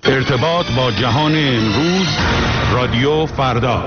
ارتباط با جهان امروز، رادیو فردا.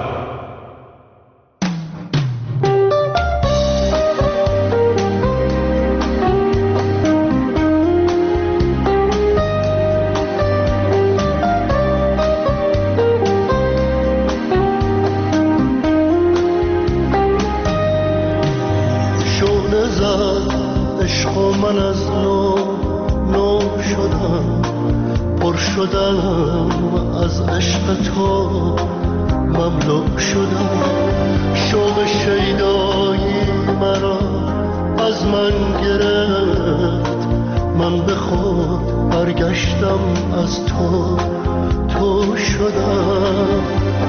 شعله زد عشق و من از نو شدم، پر شدم از عشق تو، مملو شدم. شوق شیدایی مرا از من گرفت، من به خود برگشتم از تو شدم.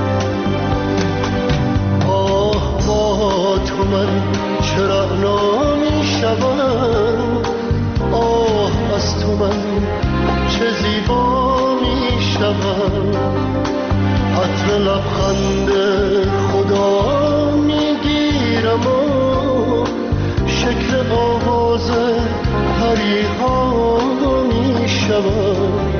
آه با تو من چرا نمی شدم، آه از تو من چه زیبا می شدم. عطر لبخند خدا می گیرم و شکل آواز پریها می شدم.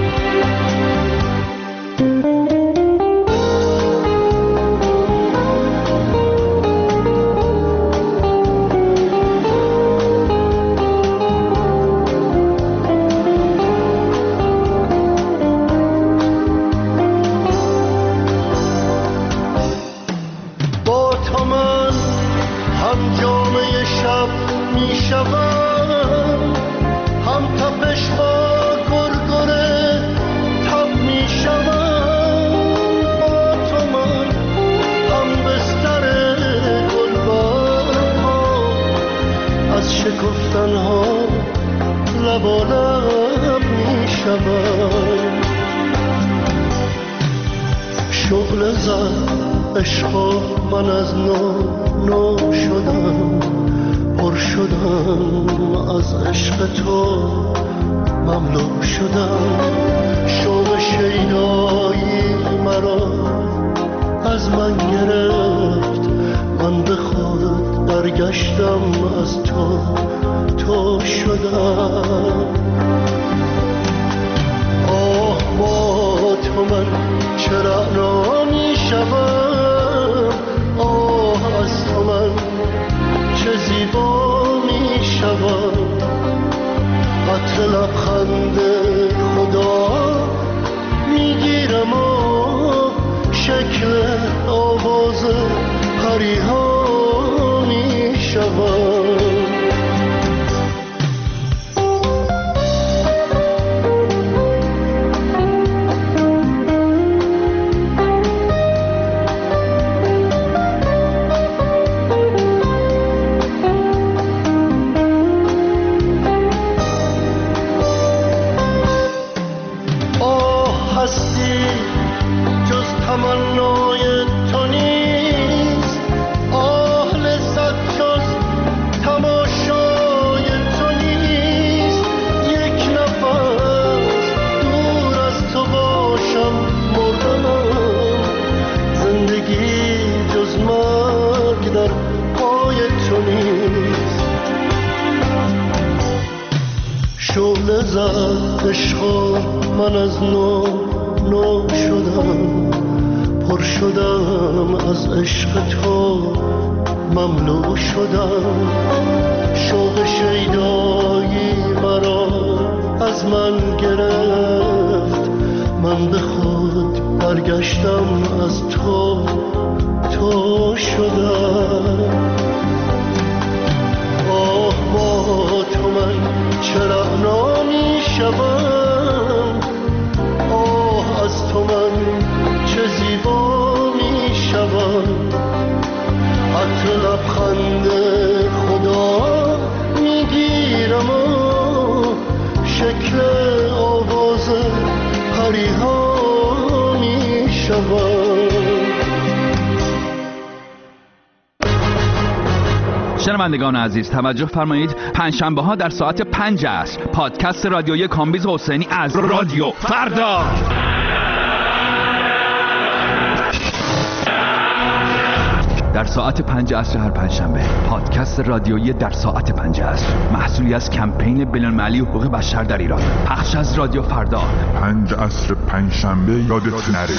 شکفتنها لب و لب می شود. شعله زد عشق و من از نو شدم، پر شدم از عشق تو، مملو شدم. شوق شیدایی مرا از من گرفت، من به خود برگشتم از تو شدم. آه با تو من چرا نمی شدم، آه از تو من چه زیبا می شدم. عطر لبخند خدا می گیرم و شکل آواز پریها می شدم. شعله زد عشق و من از نو شدم، پر شدم از عشق تو، مملو شدم. شوق شیدایی مرا از من گرفت، من به خود برگشتم از تو شدم. آه با تو من چرا نمی شدم، آه از تو من چه زیبا می شدم. عطر لبخند خدا می گیرم و شکل آواز پریها می شدم. شنوندگان عزیز توجه فرمایید، پنجشنبه ها در ساعت 5 عصر پادکست رادیویی کامبیز حسینی از رادیو فردا. در ساعت 5 عصر هر پنجشنبه. پادکست رادیویی در ساعت 5 عصر، محصولی از کمپین بین‌المللی حقوق بشر در ایران. پخش از رادیو فردا. 5 عصر پنجشنبه یادت نره.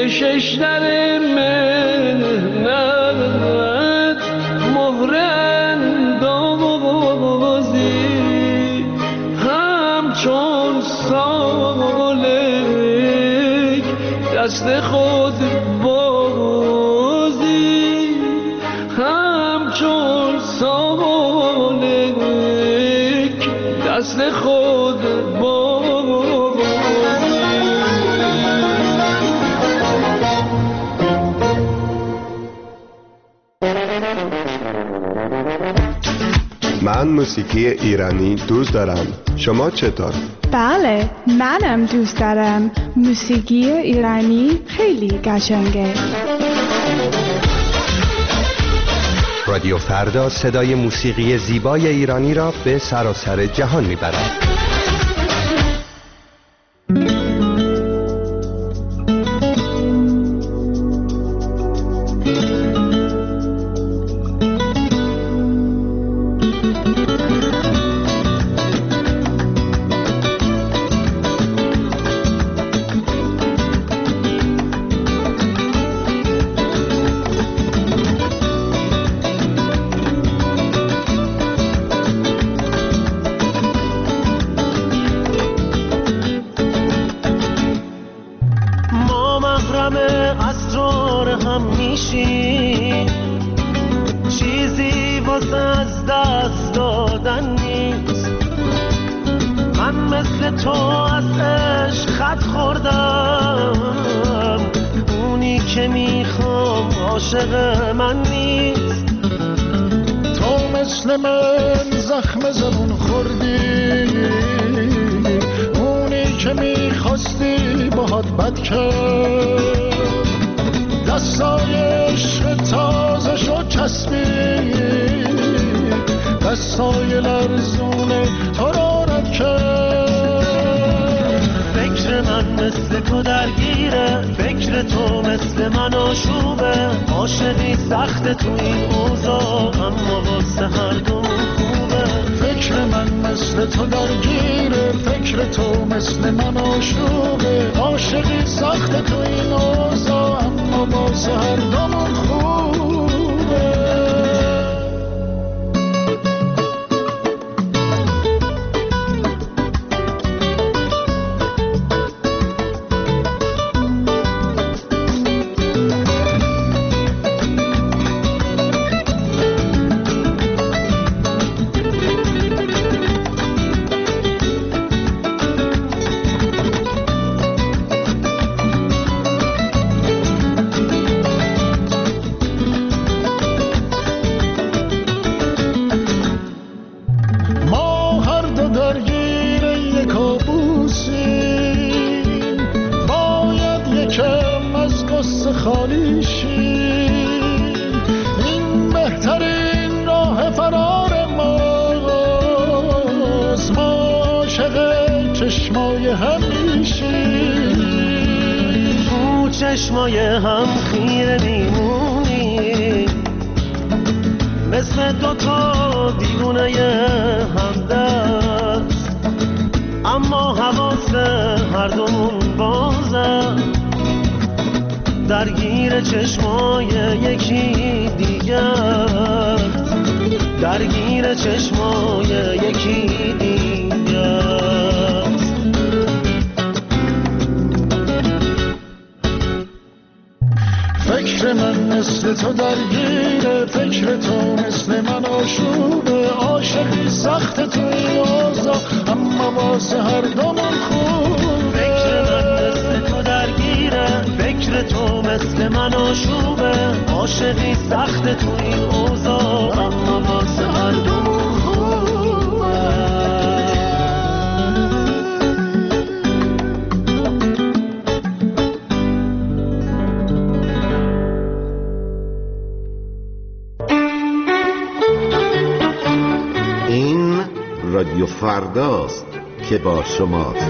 کششتر مهنت مهر اندازی همچون سالک دست خود بازی همچون سالک دست خود من موسیقی ایرانی دوست دارم. شما چطور؟ بله، منم دوست دارم. موسیقی ایرانی خیلی قشنگه. رادیو فردا صدای موسیقی زیبای ایرانی را به سراسر جهان میبرد. چیزی واسه از دست دادن نیست. من مثل تو از عشق خط خوردم، اونی که میخوام عاشق من نیست. تو مثل من زخم زبون خوردی، اونی که میخواستی باهات بد کرد. دستای عشق تازه شو چسبید، دستای لرزونه تو رو رد کرد. فکر من مثل تو درگیره، فکر تو مثل من آشوبه. عاشقی سخت تو این اوضاع، اما واسه هر دومون خوبه. فکر من مثل تو درگیره، فکر تو مثل من آشوبه. عاشقی سخت تو این اوضاع، اما واسه هر دومون خوبه. چشمای هم خیره میمونی، مثل دوتا دیوونه همدست، اما حواس هر دومون بازه. درگیر چشمای یکی دیگه، درگیر چشمای یکی دیگه. فکر من مثل تو درگیره، فکر تو مثل من آشوبه. عاشقی سخت تو این اوضاع، اما واسه هر دومون خوبه. فکر من مثل تو درگیره، فکر تو مثل من آشوبه. عاشقی سخت تو این اوضاع، اما واسه هر دومون خوبه. رادیو فرداست که با شماست.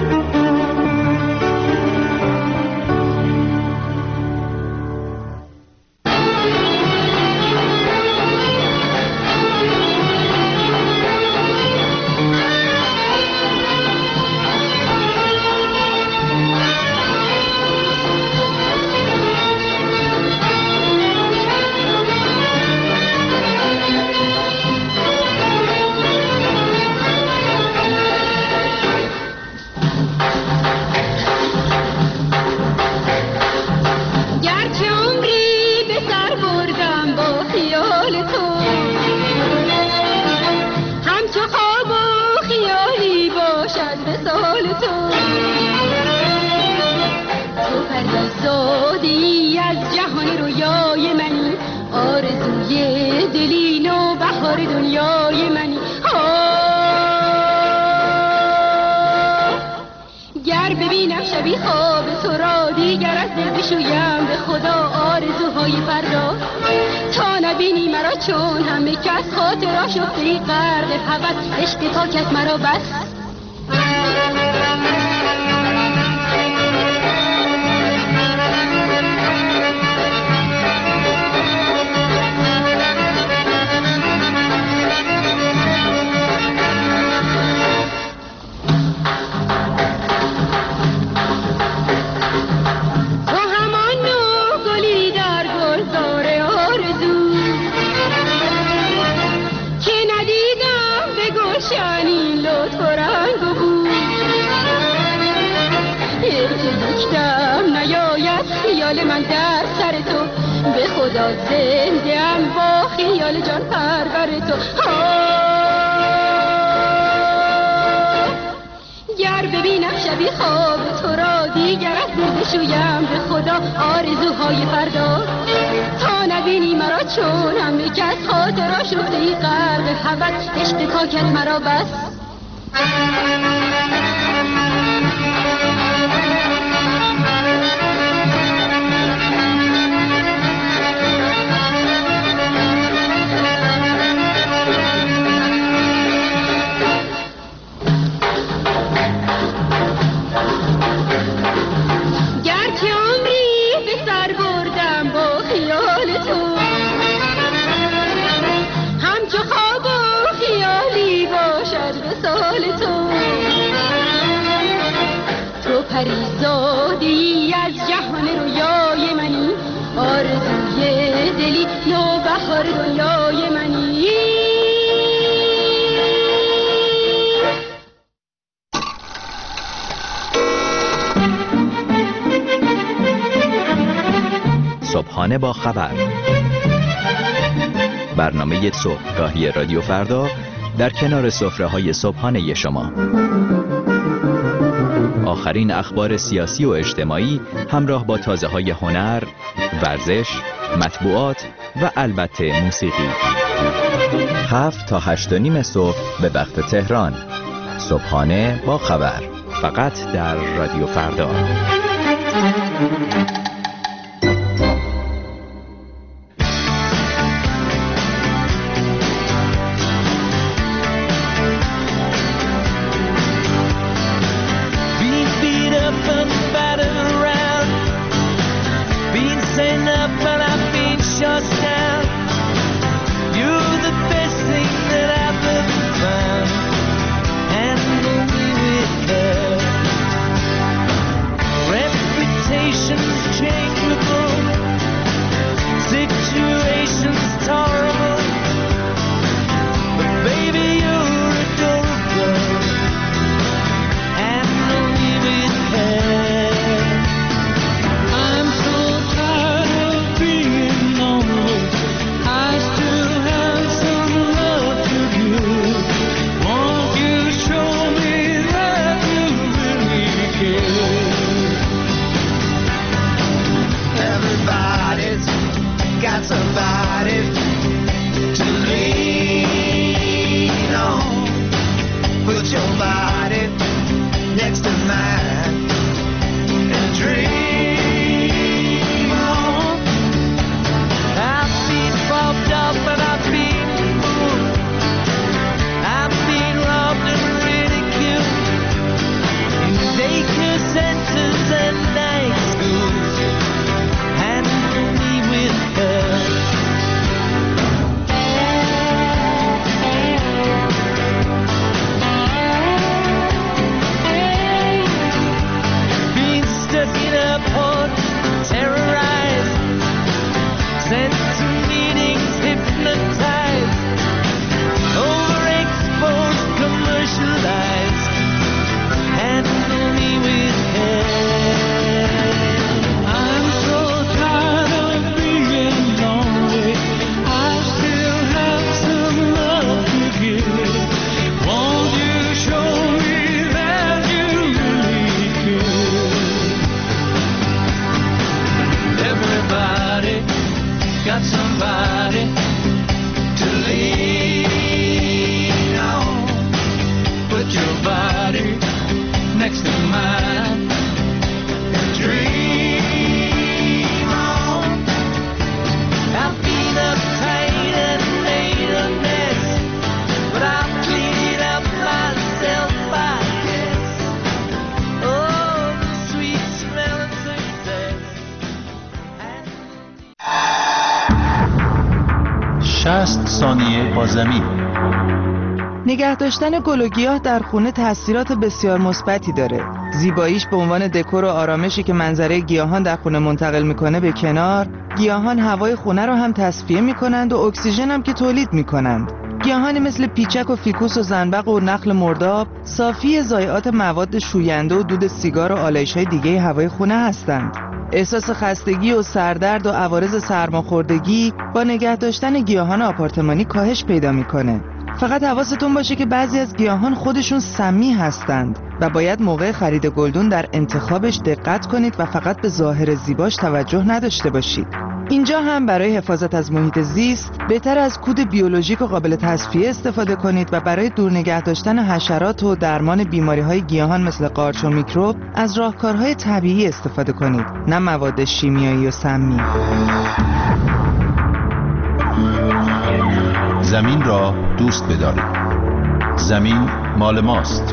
زادی از جهان رویای منی، آرزوی دلین و بهار دنیای منی. گر ببینم شبی خواب تو را دیگر از دل بشویم به خدا آرزوهای فردا. تا نبینی مرا چون همه کس خاطر آشفته غرق هوس، عشق پاکت مرا بس. من در سر تو به خدا زنده‌ام با خیال جان پرور تو. گر ببینم شبی خواب تو را دیگر از دل بشویم به خدا آرزوهای فردا. تا نبینی مرا چون همه کس خاطر آشفته غرق هوس، عشق پاکت مرا بس. پریزادی از جهان رویای منی، آرزوی دلی نو بهار دنیای منی. صبحانه با خبر، برنامه صبحگاهی رادیو فردا در کنار سفره‌های صبحانه شما. آخرین اخبار سیاسی و اجتماعی همراه با تازه‌های هنر، ورزش، مطبوعات و البته موسیقی. 7 تا 8:30 صبح به وقت تهران. صبحانه با خبر، فقط در رادیو فردا. got somebody to lean on. Put your body next to mine and dream on. I've been uptight and made a mess, but I've cleaned up myself, I guess. Oh, the sweet smell of success. 60 ثانیه با زمین. نگه داشتن گل و گیاه در خونه تأثیرات بسیار مثبتی داره. زیباییش به عنوان دکور و آرامشی که منظره گیاهان در خونه منتقل میکنه به کنار، گیاهان هوای خونه رو هم تصفیه میکنند و اکسیژن هم که تولید میکنند. گیاهانی مثل پیچک و فیکوس و زنبق و نخل مرداب صافی ضایعات مواد شوینده و دود سیگار و آلایش‌های دیگه هوای خونه هستند. احساس خستگی و سردرد و عوارض سرماخوردگی با نگه داشتن گیاهان آپارتمانی کاهش پیدا میکنه. فقط حواستون باشه که بعضی از گیاهان خودشون سمی هستند و باید موقع خرید گلدون در انتخابش دقت کنید و فقط به ظاهر زیباش توجه نداشته باشید. اینجا هم برای حفاظت از محیط زیست بهتر از کود بیولوژیک و قابل تصفیه استفاده کنید و برای دور نگه داشتن حشرات و درمان بیماری‌های گیاهان مثل قارچ و میکروب از راهکارهای طبیعی استفاده کنید، نه مواد شیمیایی و سمی. زمین را دوست بدارید. زمین مال ماست.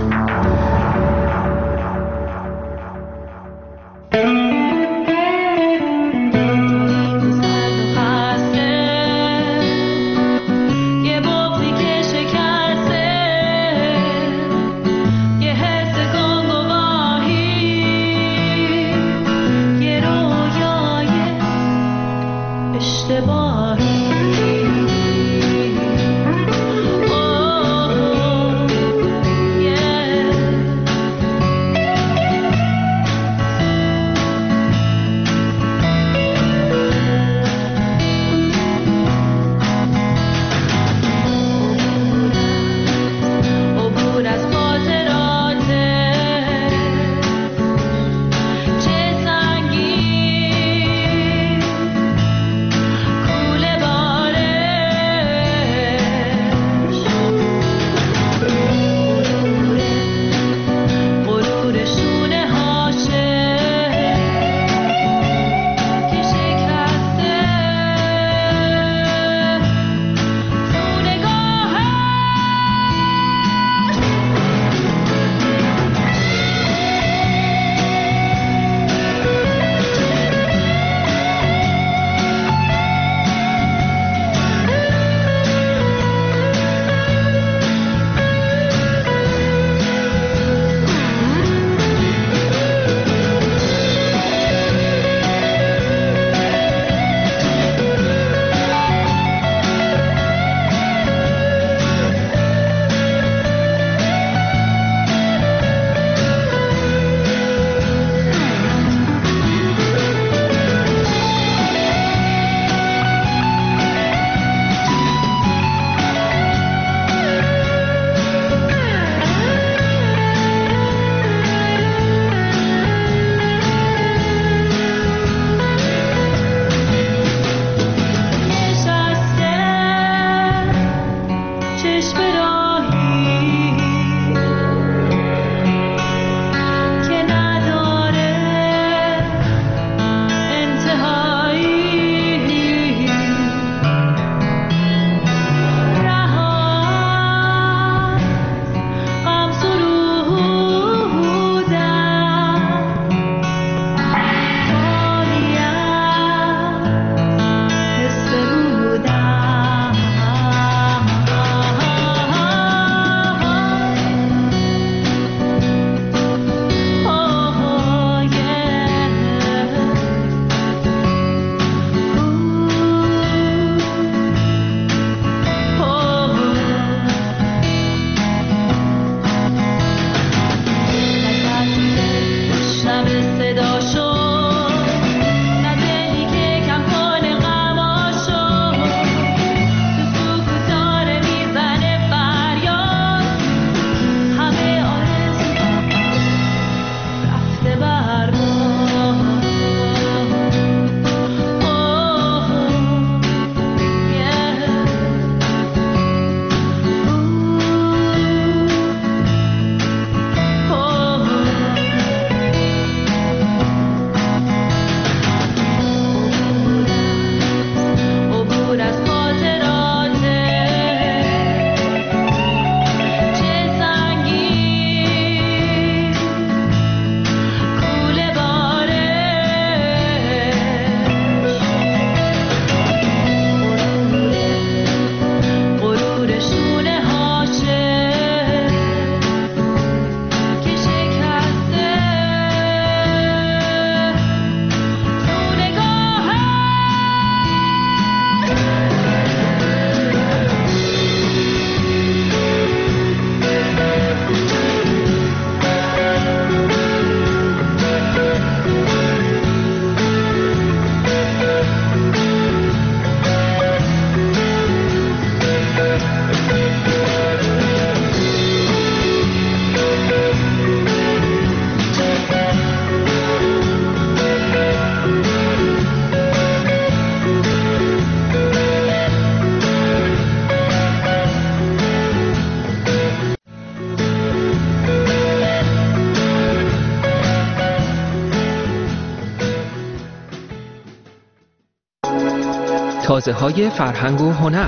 چه سنگین کوله تازه‌های فرهنگ و هنر.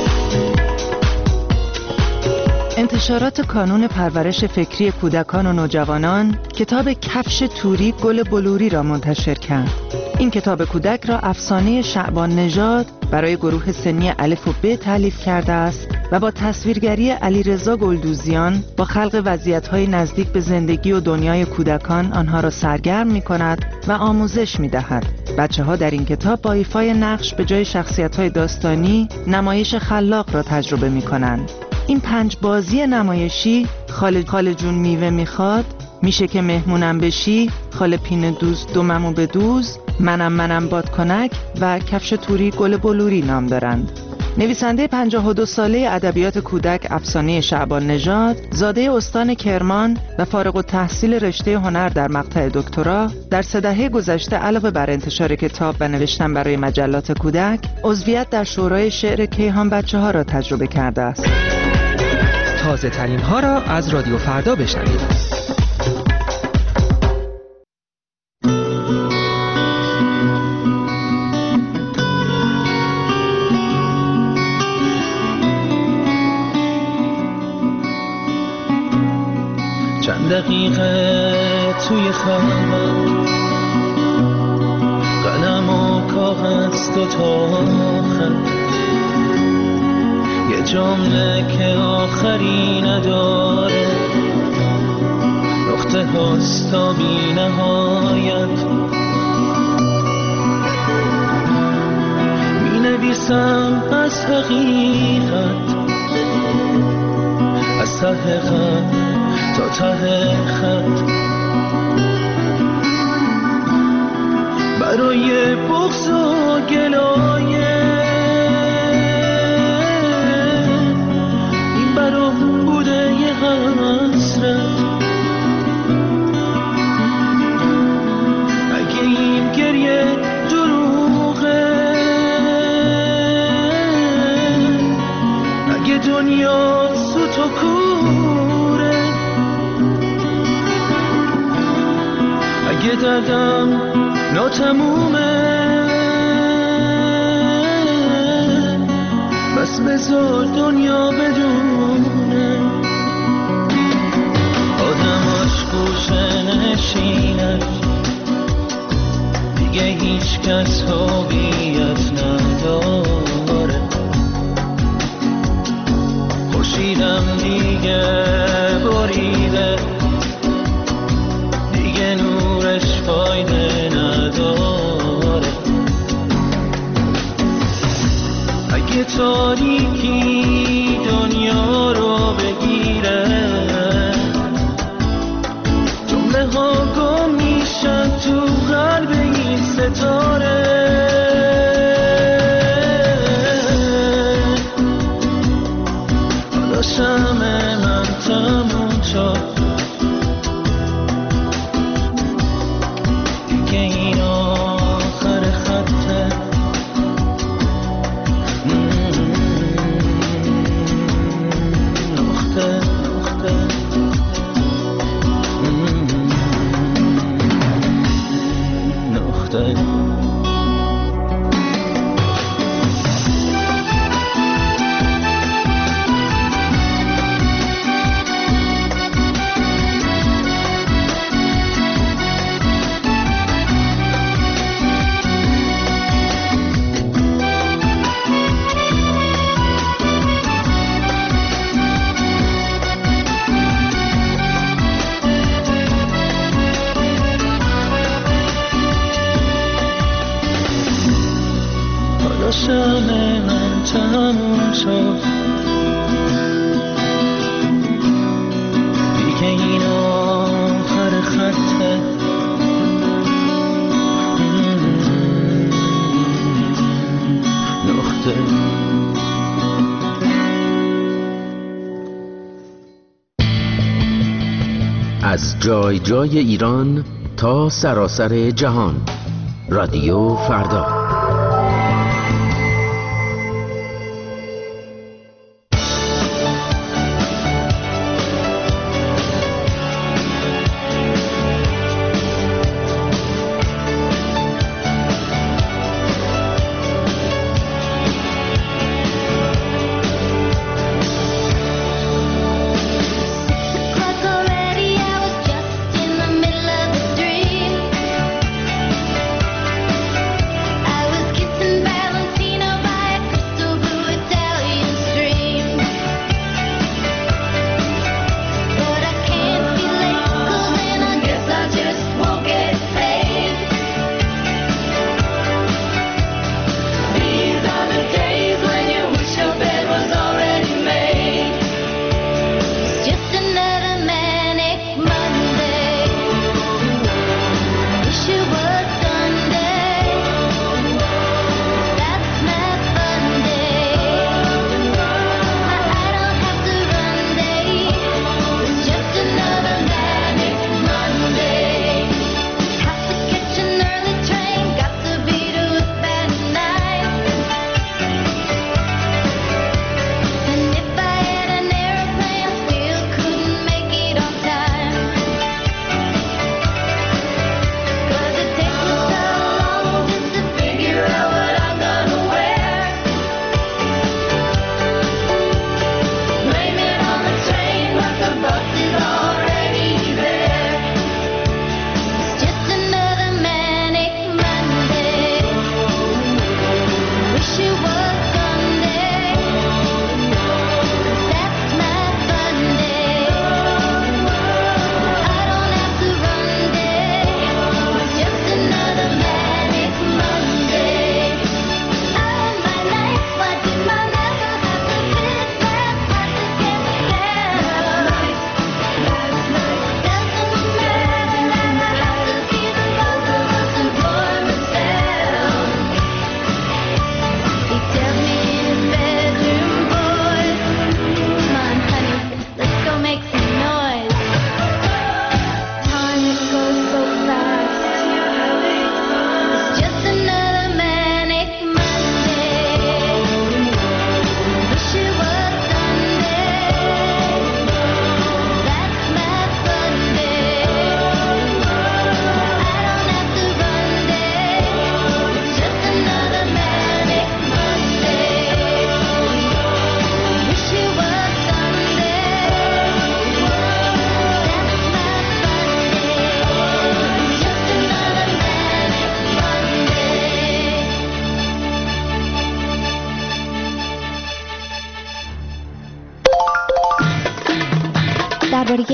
انتشارات کانون پرورش فکری کودکان و نوجوانان کتاب کفش توری گل بلوری را منتشر کرد. این کتاب کودک را افسانه شعبان نژاد برای گروه سنی الف و ب تالیف کرده است و با تصویرگری علیرضا گلدوزیان با خلق وضعیت‌های نزدیک به زندگی و دنیای کودکان آنها را سرگرم می‌کند و آموزش می‌دهد. بچه‌ها در این کتاب با ایفای نقش به جای شخصیت‌های داستانی نمایش خلاق را تجربه می‌کنند. این 5 بازی نمایشی خاله جون میوه میخواد، میشه که مهمونم بشی، خاله پین دوز دوممو به دوز، منم بادکنک و کفش توری گل بلوری نام دارند. نویسنده 52 ساله ادبیات کودک افسانه شعبان نژاد، زاده استان کرمان و فارغ التحصیل رشته هنر در مقطع دکترا، در 3 دهه گذشته علاوه بر انتشار کتاب و نوشتن برای مجلات کودک، عضویت در شورای شعر کیهان بچه‌ها را تجربه کرده است. تازه ترین ها را از رادیو فردا بشنوید. چند دقیقه توی خوابم، قلم و کاغذ دوتا خط، یه جمله که آخری نداره، نقطه هاست تا بی نهایت، می نویسم از حقیقت، از ته خط تا ته خط، برای بغض و گلایه، این برام بوده یه حسرت، اگه این گریه دروغه، اگه دنیا سوت و کوره، اگه دردم ناتمومه، بس بذار دنیا بدونه، آدماش گوشه نشینه، دیگه هیچ کس هویت نداره، خورشیدم دیگه بریده، دیگه نورش فایده نداره، اگه تاریکی دنیا رو بگیره، جمله ها گم میشن تو قلب این ستاره، حالا شمع من تموم شد، دیگه این آخر خطه، نقطه نقطه. شمع من تموم شد، دیگه این آخر خطه، نقطه. از جای جای ایران تا سراسر جهان، رادیو فردا.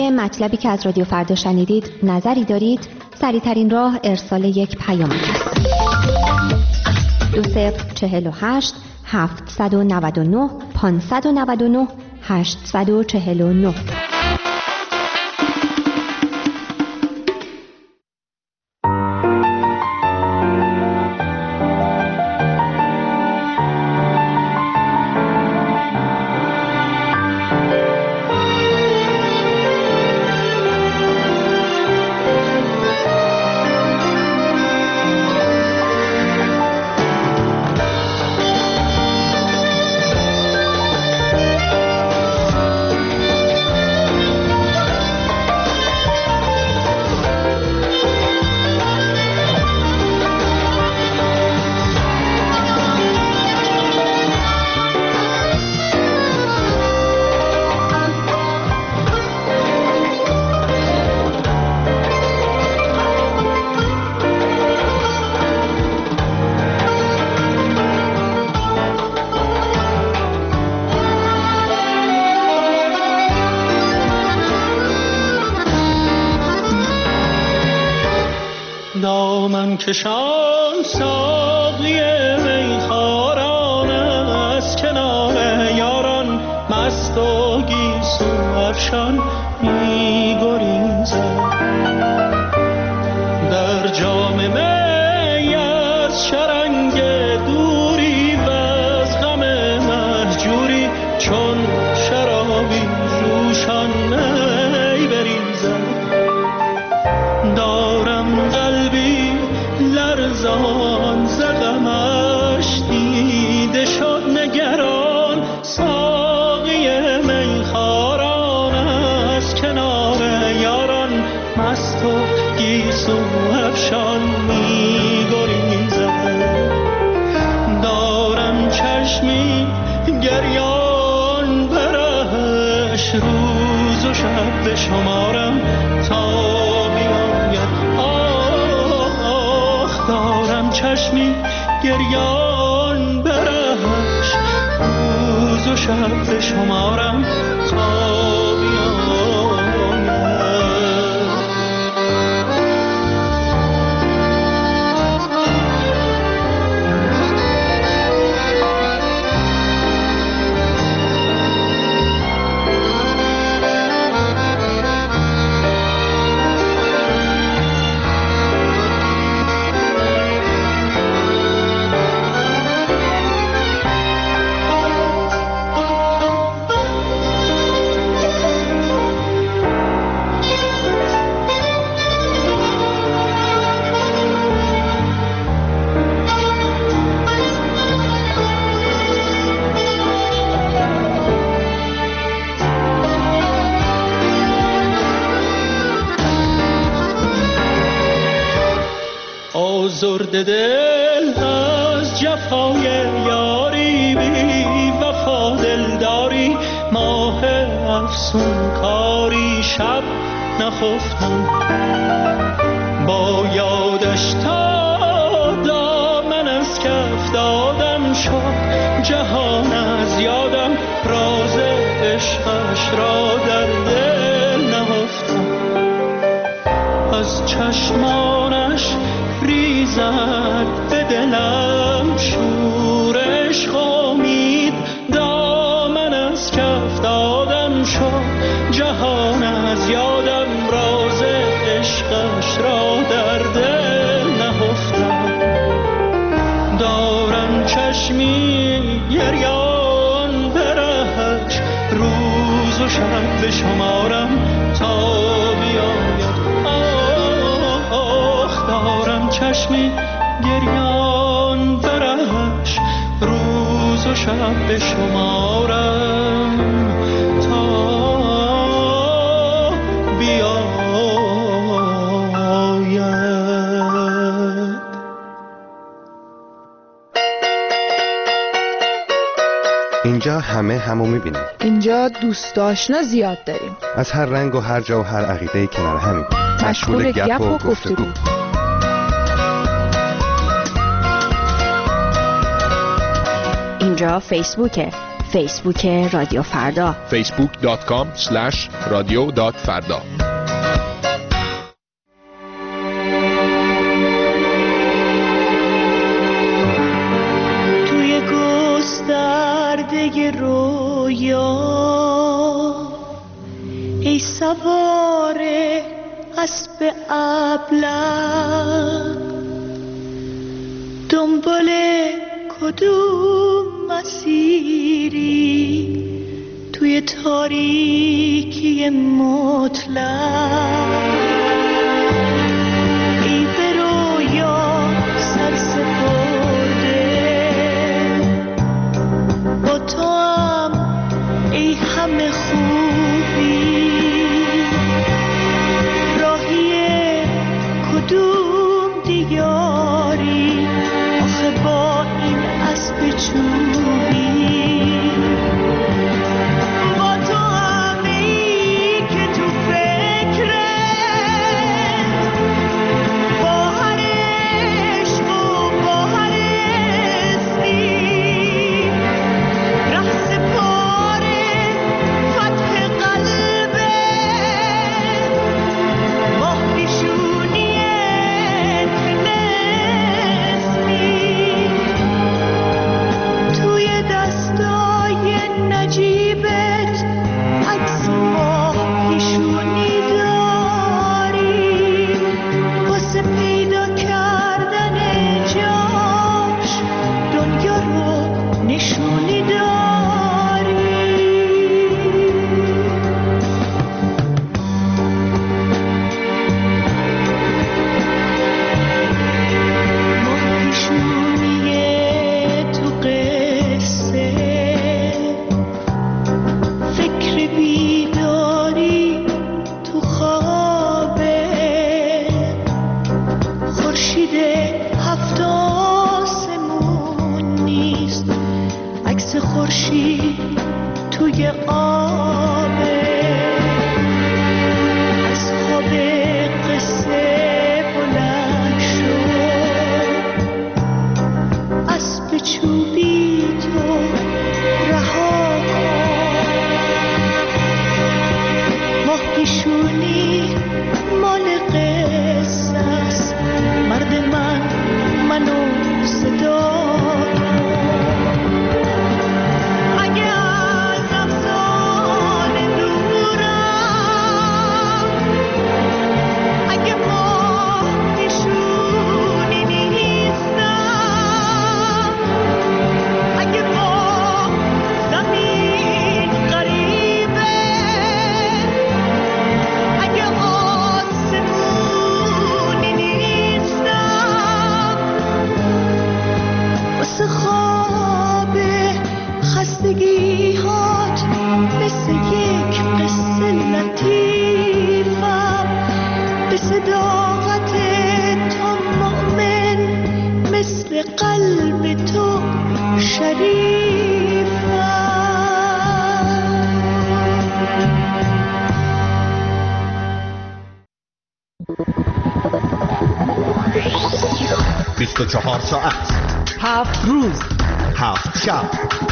مطلبی که از رادیو فردا شنیدید نظری دارید، سریع‌ترین راه ارسال یک پیام است. 2048 799 599 849. دامن کشان ساقی میخواران از کنار یاران مست و گیسو افشان می‌گریزد. در جام می از شرنگ دوری و از غم مهجوری چون شرابی جوشان می بریزد. دارم قلبی لرزان ز غمش دیده شد نگران، ساقی میخواران از کنار یاران مست و گیسو افشان می‌گریزد. دارم چشمی گریان برش روز و شب بشمارم تا چشمی گریان برش روز و شب بشمارم تا آزرده دل از جفای یاری بی وفا دلداری ماه افسون کاری شب نخفتم با یادش تا دامن از کف دادم شد جهان از یادم راز عشقش را در دل نهفتم از چشمانش ریزد به دلم شورش امید دامن از کف دادم شد جهان از یادم راز عشقش را در دل نهفتم دارم چشمی گریان برهش روز و شب بشمارم تا بیاید دارم چشمی گریان برش روز و شب بشمارم تا بیاید. اینجا همه همو میبینیم. اینجا دوست آشنا زیاد داریم. از هر رنگ و هر جا و هر عقیده‌ای کنار همین. مشغول گپ و گفتگو. اینجا فیسبوکه. فیسبوک رادیو فردا facebook.com/radio.farda. توی گسترده رویا ای سوار اسب ابله دنبال کدوم مسیری توی تاریکی مطلق ای به رویا سر سپرده با تو هم ای همه خوبی راهی کدوم دیاری آخه با این اسب چوبی با تو همی که تو فکرت با هر عشق و با هر اسمی ره سپاره فتح قلبت ماه پیشونیت نسمی توی دستای نجیبت عکس ماه پیشونی داری واسه پیدا کردن جاش دنیا رو نشونی داری ماه پیشونی تو قصه فکر بیداری تو خوابه خورشید هفت آسمون نیست عکس خورشید توی آبه از خواب قصه بلند شد اسب چوبی تو رها کن ماه پیشونی مال قصه است مرد منو صدا کن اگه از افسانه دورم اگه ماه پیشونی نیستم اگه با زمین غریبه اگه آسمونی نیستم واسه خواب خستگی هات مثل یک قصه لطیفم به صداقت تو مؤمن مثل قلب تو شریفم 24 ساعت 7 روز 7 شب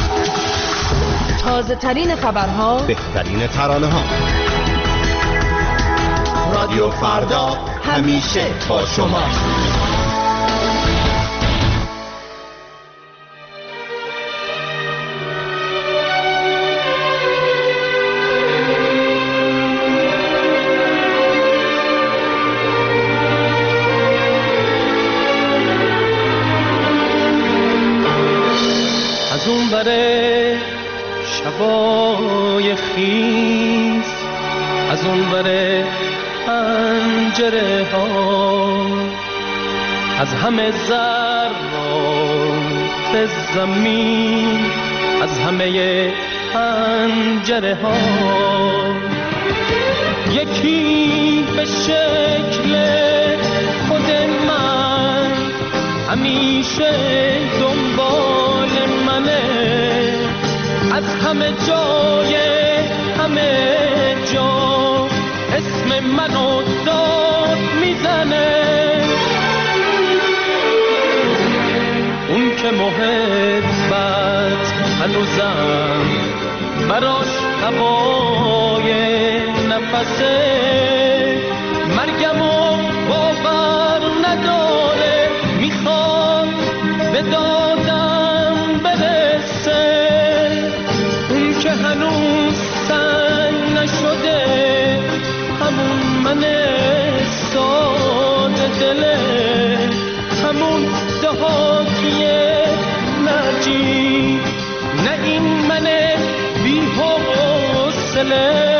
تازه ترین خبرها بهترین ترانه ها رادیو فردا همیشه با شما از اون بره شبای خیز از اون بره پنجره ها از همه ذرات زمین از همه پنجره ها یکی به شکل خود من همیشه دنبال منه از همه جای همه جا اسم منو داد میزنه اون که محبت هر هنوزم براش هوای نفسه، مرگمو باور نداره، میخواد به دادم برسه. اون که هنوز سنگ نشده، همون من ساده دله، همون دهاتیه نجی، نه این من بی حوصله.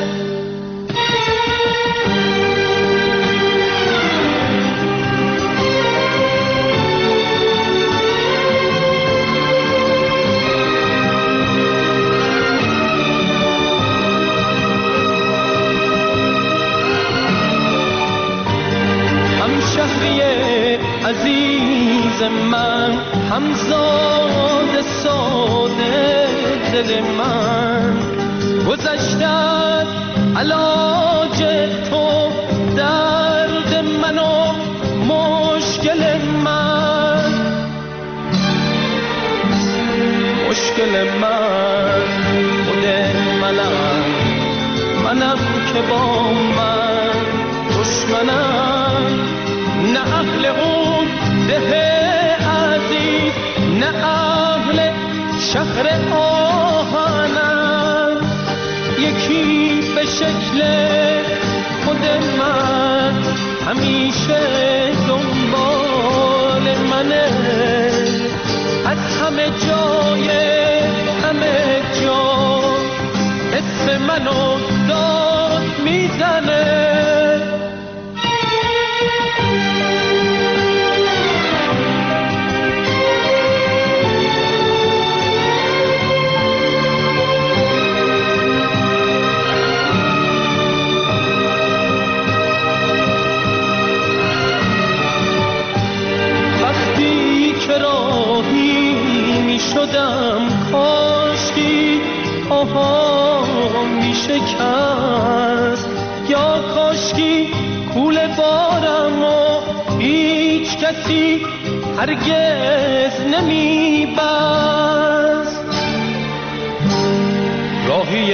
همشهری عزیز من، همزاد ساده دل من، گذشتت علاج تو درد من و مشکل من، مشکل من خود منم که با من دشمنم، نه اهل اون ده عزیز، نه اهل شهر آهنم، یکی به شکل خود من همیشه دنبال منه، از همه جای همه جا اسم منو داد میزنه. راهی می شدم کاشکی آها می شکست، یا کاشکی کول بارم و هیچ کسی هرگز نمی بست. راهی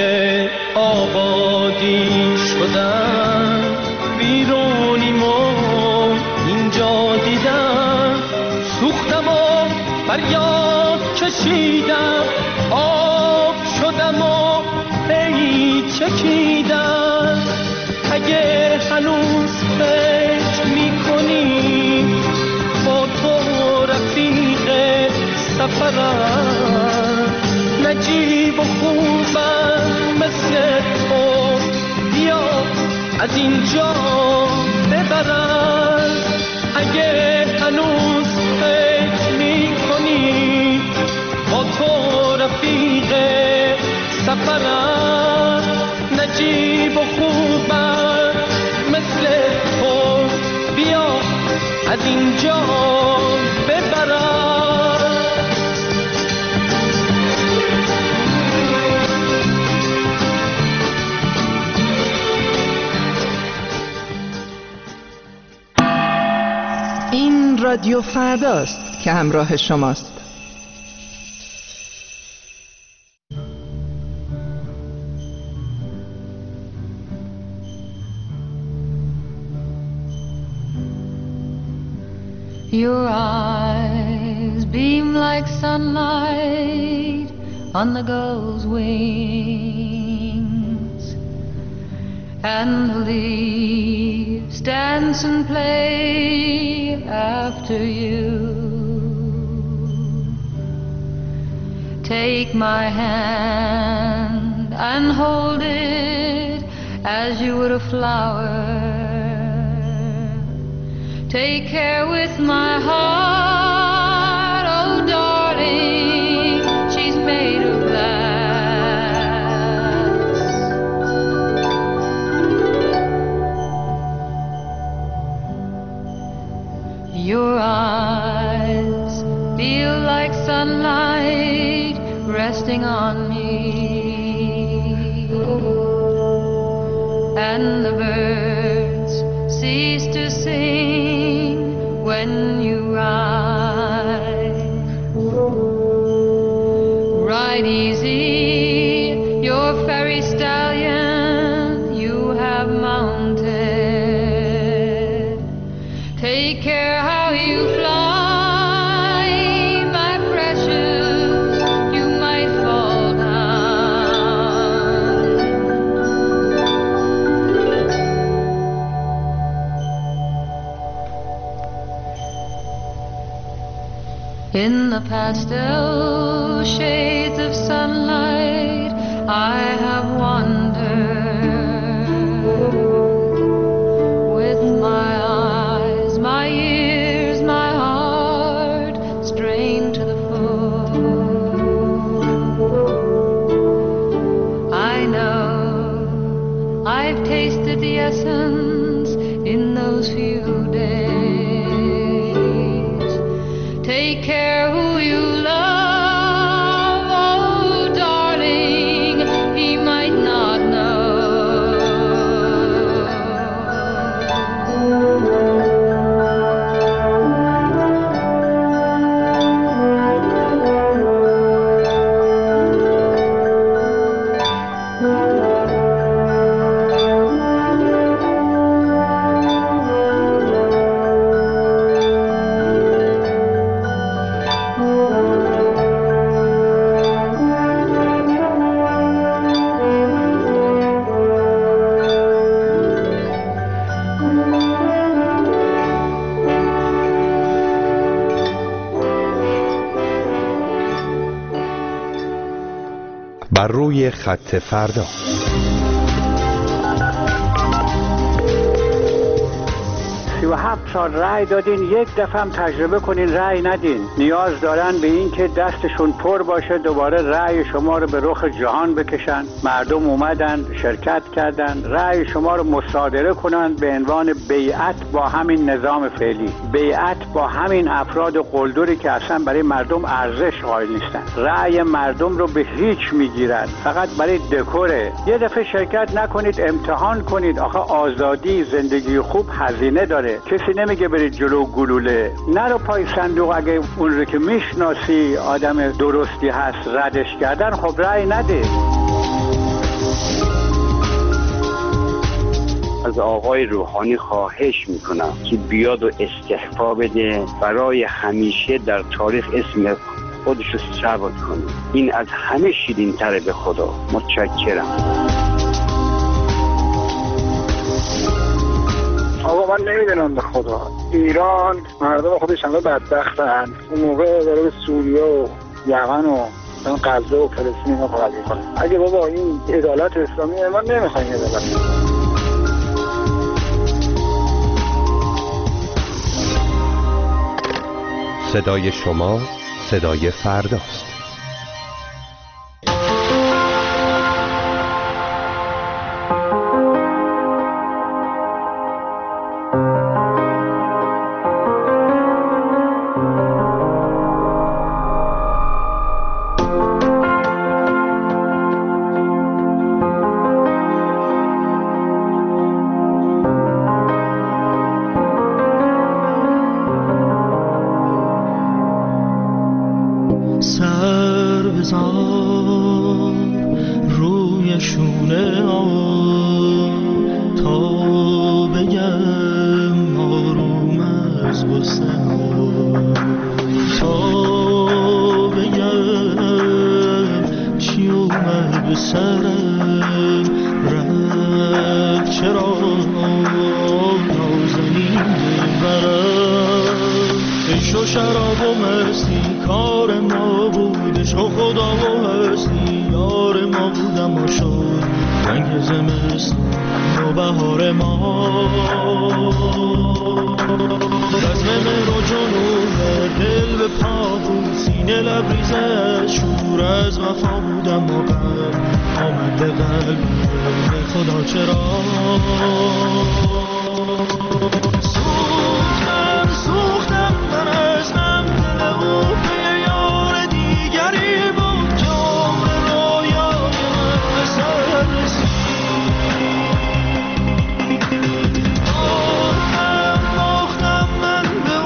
آبادی شدم، بیرونیم و اینجا دیدم، سوختم و فریاد کشیدم، آب شدم و هی چکیدم. اگه هنوز فکر میکنی با تو رفیق سفرم، نجیب و خوبم مثل تو، بیا از اینجا ببرم. اگه هنوز فکر میکنی با تو رفیق سفرم، نجیب و خوبم مثل تو، بیا از اینجا ببرم. این رادیو فرداست که همراه شماست. Your eyes beam like sunlight on the gull's wings, and the leaves dance and play after you. Take my hand and hold it as you would a flower. Take care with my heart, oh darling, she's made of glass. Your eyes feel like sunlight resting on me, and the birds cease to sing when you ride ride easy your fairy stallion you have mounted. Take care how you fly, my precious, you might fall down. In the pastel shades of sunlight I have wandered with my eyes, my ears, my heart strained to the full. I know I've tasted the essence in those few days. Take care who you love, oh darling, he might not know. بر روی خط فردا. 37 سال رأی دادین، یک دفعه هم تجربه کنین رأی ندین. نیاز دارن به این که دستشون پر باشه دوباره رأی شما رو به رخ جهان بکشن. مردم اومدن شرکت کردن، رأی شما رو مصادره کنن به عنوان بیعت با همین نظام فعلی، بیعت با همین افراد قلدری که اصلا برای مردم ارزش قائل نیستن. رأی مردم رو به هیچ میگیرن، فقط برای دکوره. یه دفعه شرکت نکنید، امتحان کنید. آخه آزادی، زندگی خوب هزینه داره. کسی نمیگه برید جلو گلوله. نرو پای صندوق. اگه اون رو که میشناسی آدم درستی هست ردش کردن، خب رأی نده. از آقای روحانی خواهش میکنم که بیاد و استعفا بده، برای همیشه در تاریخ اسم خودش رو ثبت کنه. این از همه شیرین تره. به خدا متشکرم. آقا من نمیدونم به خدا، ایران مردم خودش همه بدبختن. اون موقع داره به سوریه و یمن و غزه و فلسطین اینا کمک میکنه. اگه بابا این عدالت اسلامیه، ما نمیخوایم عدالت. صدای شما صدای فرداست.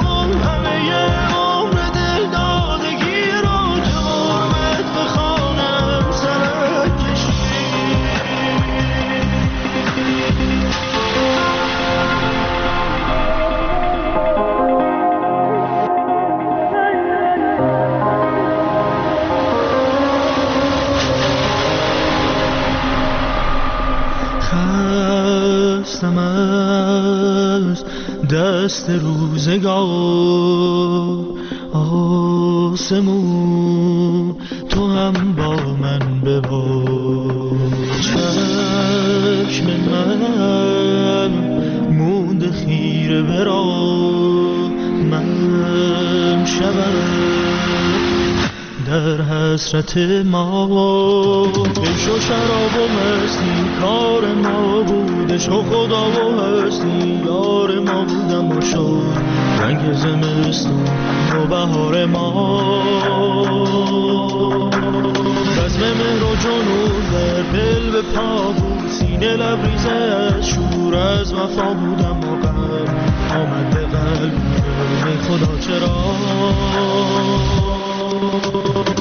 همه عمر دل دادگی رو جرمت بخوانم. دست روزگار آسمون تو هم با من ببار. چشم من مونده خیره برا من شبم در حسرت ما. عشق و شراب و مستی کار ما بودش و خدا و هستی یار ما بودم و شد رنگ زمستون و بهار ما. رزم مهر و جنون در دل به پا بود سینه لبریزه از شور از وفا بودم و غم آمد به قلب ای خدا چرا